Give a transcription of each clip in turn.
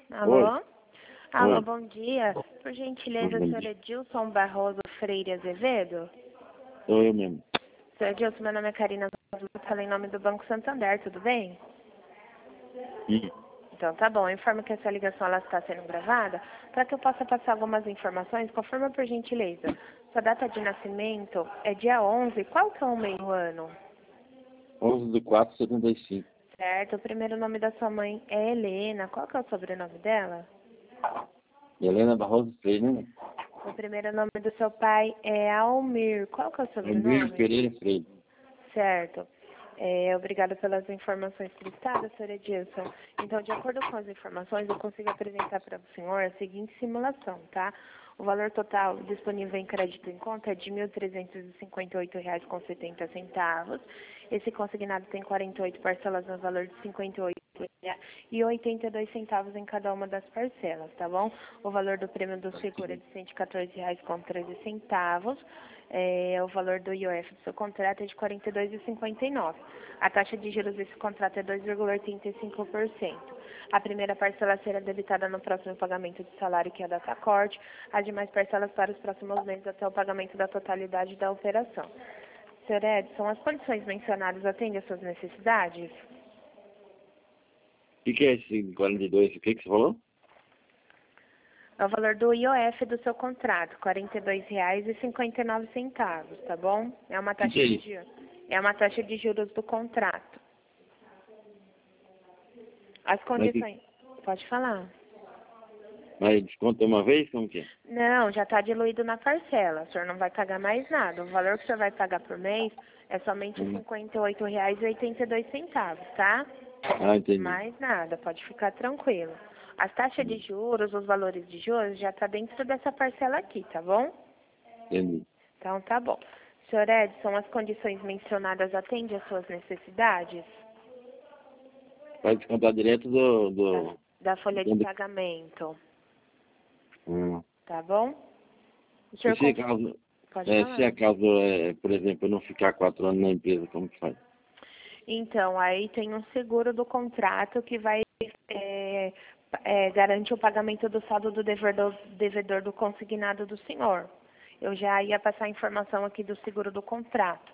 Alô? Oi. Alô, Oi. bom dia. Por gentileza, Bom senhor dia. Edilson Barroso Freire Azevedo? Sou eu mesmo. Senhor Edilson, meu nome é Karina, falei em nome do Banco Santander, tudo bem? Hum. Então tá bom, eu informo que essa ligação ela está sendo gravada para que eu possa passar algumas informações, confirma por gentileza. Sua data de nascimento é dia 11, qual que é o mês do ano? 11/4/75. Certo, o primeiro nome da sua mãe é Helena, qual que é o sobrenome dela? Helena Barroso Freire, né? O primeiro nome do seu pai é Almir, qual que é o Emílio sobrenome? Pereira Freire. Certo. Obrigada pelas informações prestadas, senhor Edilson. Então, de acordo com as informações, eu consigo apresentar para o senhor a seguinte simulação, tá? O valor total disponível em crédito em conta é de R$ 1.358,70. Esse consignado tem 48 parcelas no valor de R$ 58,82 em cada uma das parcelas, tá bom? O valor do prêmio do seguro é de R$ 114,13. O valor do IOF do seu contrato é de R$ 42,59. A taxa de juros desse contrato é 2,85%. A primeira parcela será debitada no próximo pagamento de salário, que é a data corte. As demais parcelas para os próximos meses até o pagamento da totalidade da operação. Sr. Edson, as condições mencionadas atendem às suas necessidades? O que é esse 42? O que você falou? É o valor do IOF do seu contrato, R$ 42,59, tá bom? É uma taxa Que é de isso? juros. É uma taxa de juros do contrato. As Mas, condições... Pode falar. mas desconta uma vez? Como que é? Não, já está diluído na parcela. O senhor não vai pagar mais nada. O valor que o senhor vai pagar por mês é somente R$ Hum. 58,82, tá? Ah, entendi. Mais nada, pode ficar tranquilo. As taxas de juros, os valores de juros já está dentro dessa parcela aqui, tá bom? Entendi. Então tá bom. Senhor Edson, as condições mencionadas atendem às suas necessidades? Vai descontar direto Da, da folha de quando- pagamento, Hum. tá bom? O E senhor se acaso, pode se falar. acaso por exemplo, eu não ficar 4 anos na empresa, como que faz? Então, aí tem um seguro do contrato que vai garantir o pagamento do saldo do devedor do consignado do senhor. Eu já ia passar a informação aqui do seguro do contrato,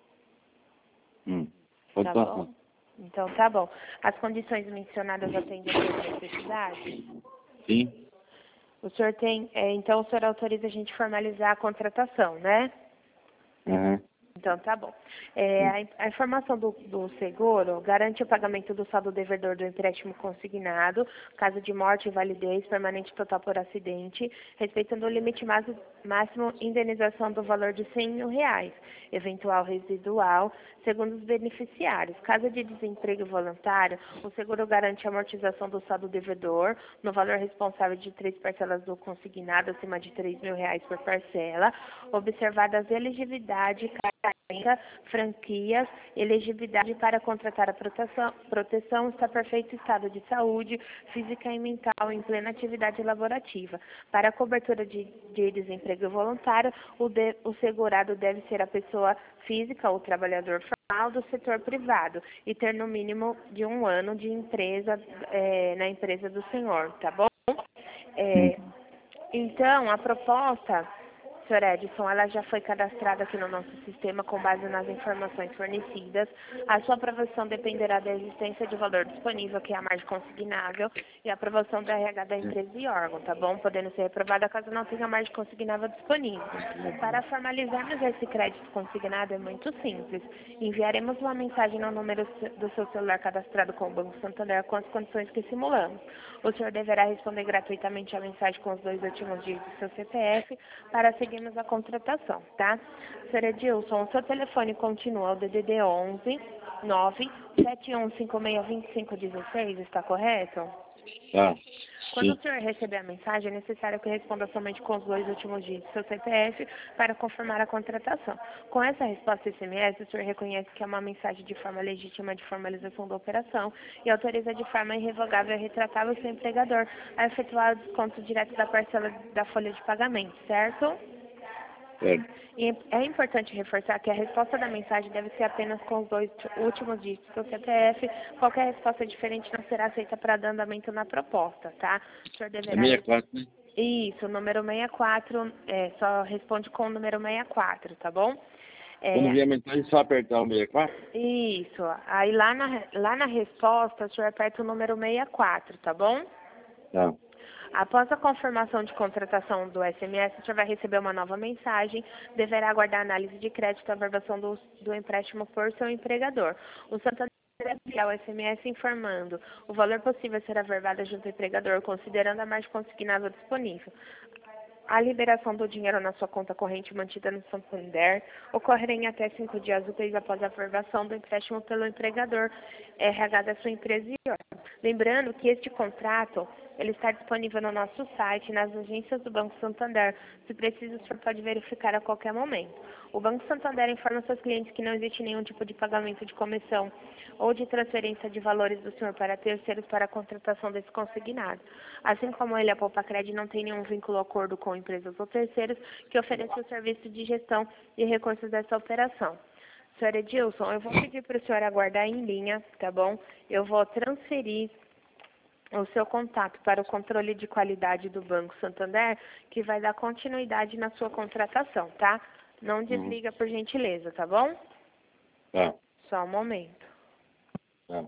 Pode tá passar. bom? Então, tá bom. As condições mencionadas atendem às suas necessidades? Sim? O senhor tem, então o senhor autoriza a gente formalizar a contratação, né? Aham. Então, tá bom. A informação do seguro garante o pagamento do saldo devedor do empréstimo consignado, caso de morte, invalidez, permanente total por acidente, respeitando o limite máximo indenização do valor de R$ 100.000, eventual residual, segundo os beneficiários. Caso de desemprego voluntário, o seguro garante a amortização do saldo devedor no valor responsável de 3 parcelas do consignado acima de R$ 3.000 por parcela, observadas a elegibilidade, franquias, elegibilidade para contratar a proteção, está perfeito estado de saúde, física e mental em plena atividade laborativa. Para a cobertura de desemprego voluntário, o segurado deve ser a pessoa física ou trabalhador formal do setor privado e ter no mínimo de 1 ano de empresa na empresa do senhor, tá bom? Então, a proposta, senhor Edson, ela já foi cadastrada aqui no nosso sistema com base nas informações fornecidas. A sua aprovação dependerá da existência de valor disponível, que é a margem consignável, e a aprovação da RH da empresa e órgão, tá bom? Podendo ser reprovada caso não tenha margem consignável disponível. Para formalizarmos esse crédito consignado é muito simples. Enviaremos uma mensagem no número do seu celular cadastrado com o Banco Santander com as condições que simulamos. O senhor deverá responder gratuitamente a mensagem com os 2 últimos dígitos do seu CPF para seguirmos a contratação, tá? Sr. Edilson, o seu telefone continua o DDD 11 971562516, está correto? Tá. Quando o Sim. senhor receber a mensagem, é necessário que responda somente com os 2 últimos dígitos do seu CPF para confirmar a contratação. Com essa resposta SMS, o senhor reconhece que é uma mensagem de forma legítima de formalização da operação e autoriza de forma irrevogável e retratável o seu empregador a efetuar o desconto direto da parcela da folha de pagamento, certo? Certo. E é importante reforçar que a resposta da mensagem deve ser apenas com os dois últimos dígitos do CPF. Qualquer resposta diferente não será aceita para dar andamento na proposta, tá? O senhor É deverá... 64, né? Isso, o número 64, só responde com o número 64, tá bom? Quando vier a mensagem, só apertar o 64? Isso, aí lá na resposta, o senhor aperta o número 64, tá bom? Tá. Após a confirmação de contratação do SMS, o senhor vai receber uma nova mensagem, deverá aguardar a análise de crédito e a averbação do empréstimo por seu empregador. O Santander deve enviar o SMS informando o valor possível a ser averbado junto ao empregador, considerando a margem consignada disponível. A liberação do dinheiro na sua conta corrente mantida no Santander ocorrerá em até 5 dias úteis após a aprovação do empréstimo pelo empregador RH da sua empresa e órgão. Lembrando que este contrato ele está disponível no nosso site e nas agências do Banco Santander. Se preciso, o senhor pode verificar a qualquer momento. O Banco Santander informa seus clientes que não existe nenhum tipo de pagamento de comissão ou de transferência de valores do senhor para terceiros para a contratação desse consignado. Assim como ele, a Poupacred não tem nenhum vínculo ou acordo com empresas ou terceiros que ofereçam o serviço de gestão e recursos dessa operação. Senhor Edilson, eu vou pedir para o senhor aguardar em linha, tá bom? Eu vou transferir o seu contato para o controle de qualidade do Banco Santander, que vai dar continuidade na sua contratação, tá? Não desliga por gentileza, tá bom? Tá. Só um momento. Tá.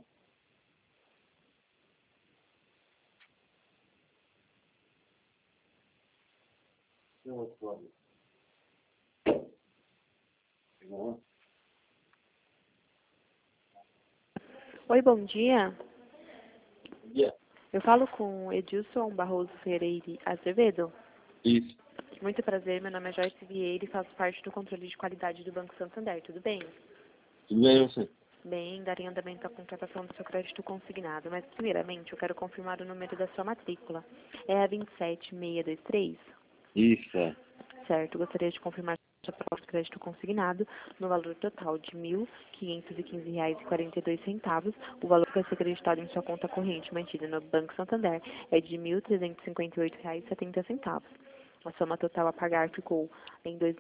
Oi, bom dia. Yeah. Eu falo com Edilson Barroso Ferreira Azevedo. Isso. Muito prazer, meu nome é Joyce Vieira e faço parte do controle de qualidade do Banco Santander, tudo bem? Tudo bem, você? Bem, darei andamento à contratação do seu crédito consignado, mas primeiramente eu quero confirmar o número da sua matrícula. É a 27623? Isso, é. Certo, gostaria de confirmar sua proposta de crédito consignado no valor total de R$ 1.515,42. O valor que vai ser acreditado em sua conta corrente mantida no Banco Santander é de R$ 1.358,70. A soma total a pagar ficou em R$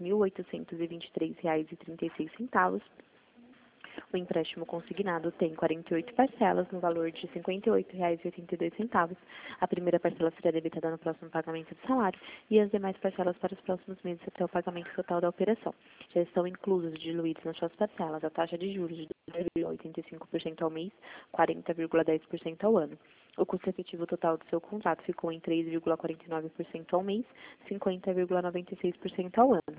2.823,36. O empréstimo consignado tem 48 parcelas no valor de R$ 58,82. A primeira parcela será debitada no próximo pagamento do salário e as demais parcelas para os próximos meses até o pagamento total da operação. Já estão inclusos e diluídos nas suas parcelas a taxa de juros de 2,85% ao mês, 40,10% ao ano. O custo efetivo total do seu contrato ficou em 3,49% ao mês, 50,96% ao ano.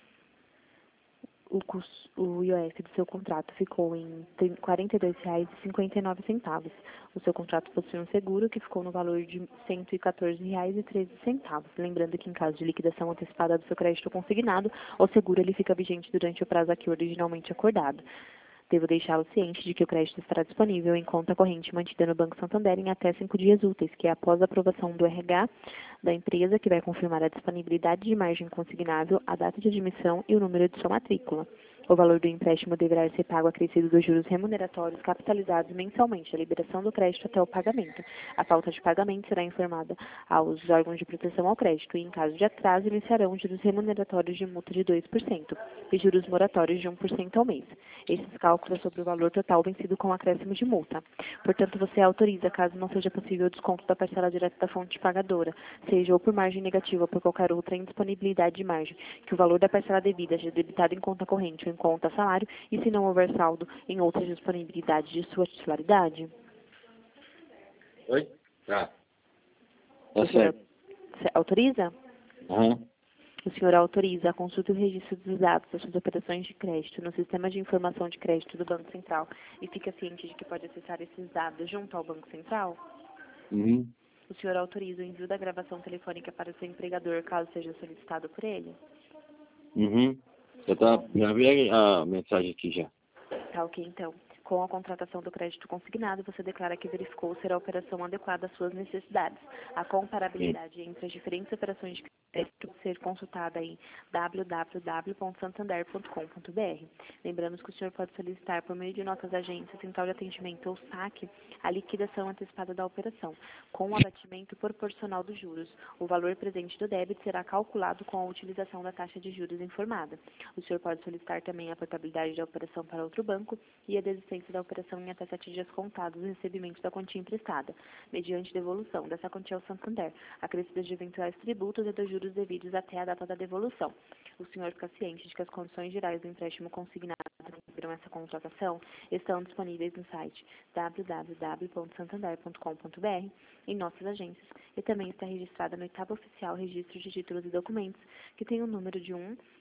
O IOF do seu contrato ficou em R$ 42,59. O seu contrato possui um seguro que ficou no valor de R$ 114,13. Lembrando que em caso de liquidação antecipada do seu crédito consignado, o seguro ele fica vigente durante o prazo aqui originalmente acordado. Devo deixá-lo ciente de que o crédito estará disponível em conta corrente mantida no Banco Santander em até 5 dias úteis, que é após a aprovação do RH da empresa, que vai confirmar a disponibilidade de margem consignável, a data de admissão e o número de sua matrícula. O valor do empréstimo deverá ser pago acrescido dos juros remuneratórios capitalizados mensalmente da liberação do crédito até o pagamento. A falta de pagamento será informada aos órgãos de proteção ao crédito e, em caso de atraso, iniciarão juros remuneratórios de multa de 2% e juros moratórios de 1% ao mês. Esses cálculos sobre o valor total vencido com acréscimo de multa. Portanto, você autoriza, caso não seja possível o desconto da parcela direta da fonte pagadora, seja ou por margem negativa ou por qualquer outra indisponibilidade de margem, que o valor da parcela devida seja debitado em conta corrente ou em conta salário e, se não houver saldo, em outras disponibilidades de sua titularidade. Oi? Tá. Tá O senhor autoriza? Aham. O senhor autoriza a consulta e o registro dos dados das suas operações de crédito no Sistema de Informação de Crédito do Banco Central e fica ciente de que pode acessar esses dados junto ao Banco Central? Uhum. O senhor autoriza o envio da gravação telefônica para o seu empregador, caso seja solicitado por ele? Uhum. Já vi a mensagem aqui já. Tá ok, então. Com a contratação do crédito consignado, você declara que verificou ser a operação adequada às suas necessidades. A comparabilidade entre as diferentes operações de ser consultada em www.santander.com.br. Lembramos que o senhor pode solicitar por meio de nossas agências, central de atendimento ou saque, a liquidação antecipada da operação, com o abatimento proporcional dos juros. O valor presente do débito será calculado com a utilização da taxa de juros informada. O senhor pode solicitar também a portabilidade da operação para outro banco e a desistência da operação em até 7 dias contados do recebimento da quantia emprestada, mediante devolução dessa quantia ao Santander, acrescidas de eventuais tributos e dos juros devidos até a data da devolução. O senhor fica ciente de que as condições gerais do empréstimo consignado que integram essa contratação estão disponíveis no site www.santander.com.br, em nossas agências, e também está registrada no Etapa Oficial Registro de Títulos e Documentos, que tem o número de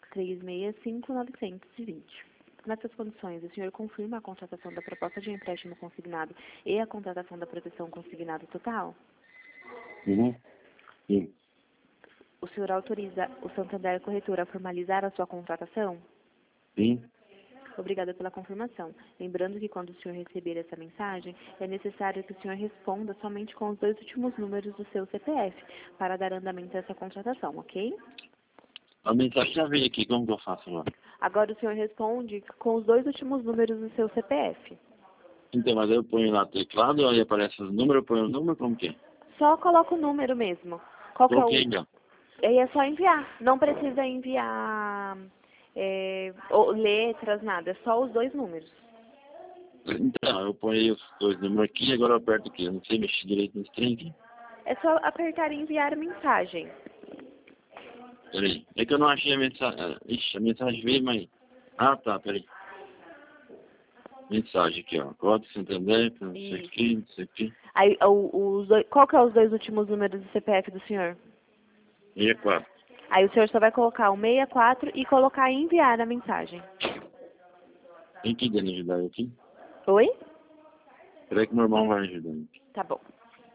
1365920. Nessas condições, o senhor confirma a contratação da proposta de empréstimo consignado e a contratação da proteção consignada total? Uhum. Sim. O senhor autoriza o Santander Corretora a formalizar a sua contratação? Sim. Obrigada pela confirmação. Lembrando que quando o senhor receber essa mensagem, é necessário que o senhor responda somente com os 2 últimos números do seu CPF, para dar andamento a essa contratação, ok? A mensagem já veio aqui, como que eu faço agora? Agora o senhor responde com os 2 últimos números do seu CPF. Então, mas eu ponho lá teclado, aí aparece os números, eu ponho o número, como que é? Só coloca o número mesmo. Qual que é Coloquei o... já. Aí é só enviar. Não precisa enviar letras, nada. É só os 2 números. Então, eu ponho os 2 números aqui, agora eu aperto aqui. Eu não sei mexer direito nesse trem aqui. É só apertar e enviar mensagem. Peraí. É que eu não achei a mensagem. Ixi, a mensagem veio, mas... Ah, tá, peraí. Mensagem aqui, ó. Código Santander, não sei aqui, não sei aqui. Aí, qual que é os 2 últimos números do CPF do senhor? 64. Aí o senhor só vai colocar o 64 e colocar enviar a mensagem. Tem que ir ajudar eu aqui? Oi? Peraí que o meu irmão vai ajudando. Tá bom.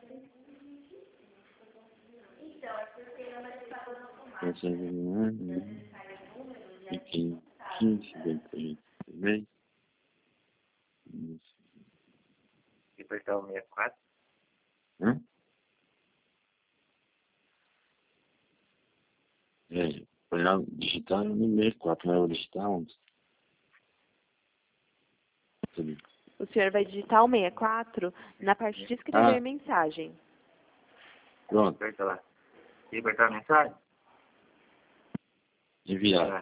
Fiquei 15, 20, bem. E apertar o 64. Hã? É, foi lá digitar no 64, não é o digitar onde? O senhor vai digitar o 64 na parte de escrever mensagem. Pronto, Aperta lá. E apertar a mensagem? enviar.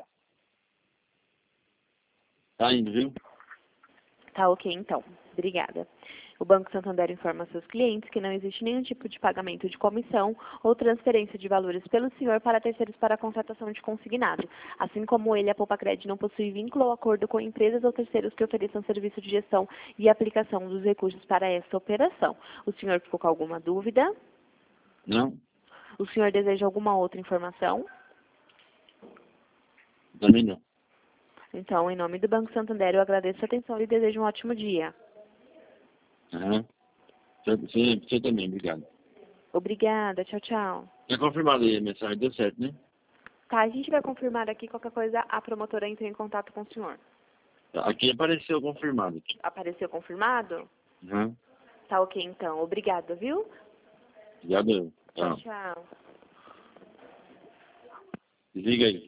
Tá indo, viu? Tá ok, então. Obrigada. O Banco Santander informa seus clientes que não existe nenhum tipo de pagamento de comissão ou transferência de valores pelo senhor para terceiros para a contratação de consignado. Assim como ele, a Poupa-Cred não possui vínculo ou acordo com empresas ou terceiros que ofereçam serviço de gestão e aplicação dos recursos para esta operação. O senhor ficou com alguma dúvida? Não? O senhor deseja alguma outra informação? Também não. Então, em nome do Banco Santander, eu agradeço a atenção e desejo um ótimo dia. Aham. Você também, obrigado. Obrigada. Tchau, tchau. É confirmado aí a mensagem, deu certo, né? Tá, a gente vai confirmar aqui. Qualquer coisa, a promotora entra em contato com o senhor. Aqui apareceu confirmado. Apareceu confirmado? Aham. Tá ok, então. Obrigada, viu? Obrigado. Tchau, Tchau. tchau. Desliga aí.